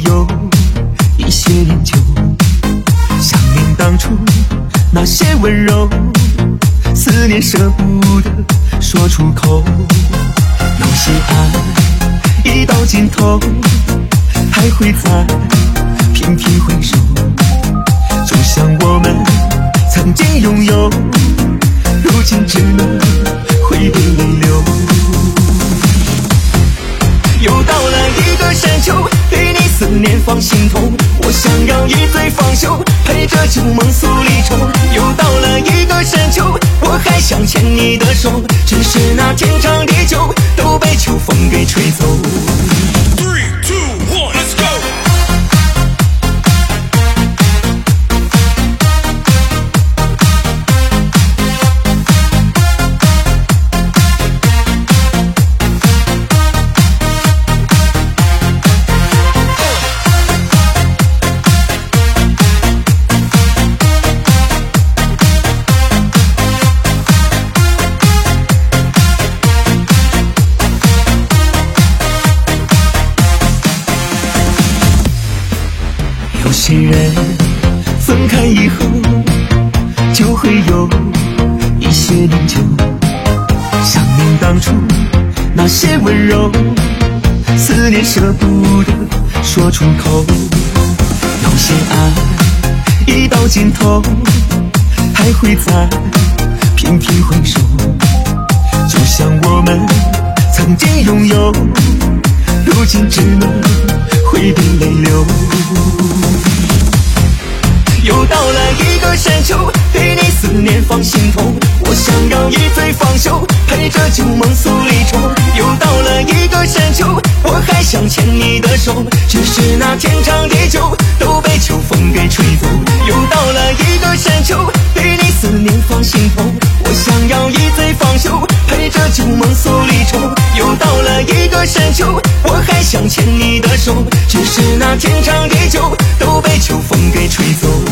有一些念旧，想念当初那些温柔，思念舍不得说出口。有些爱已到尽头，还会再频频回首，就像我们曾经拥有，如今只能挥别泪流。又到了一个山丘，对你思念放心头，我想要一醉方休，陪着旧梦诉离愁。又到了一个山丘，我还想牵你的手，只是那天长地久都被秋风给吹走。3、2、1 let's go。 有些人分开以后，就会有一些念旧，想念当初那些温柔，思念舍不得说出口。有些爱已到尽头，还会再频频回首，就像我们曾经拥有，如今只能挥别泪流。又到了一个山丘，对你思念放心头，我想要一醉方休，陪着旧梦诉离愁。又到了一个山丘，我还想牵你的手，只是那天长地久都被秋风给吹走。又到了一个山丘，对你思念放心头，我想要一醉方休，陪着旧梦诉离愁。又到了一个山丘，我还想牵你的手，只是那天长地久都被秋风给吹走。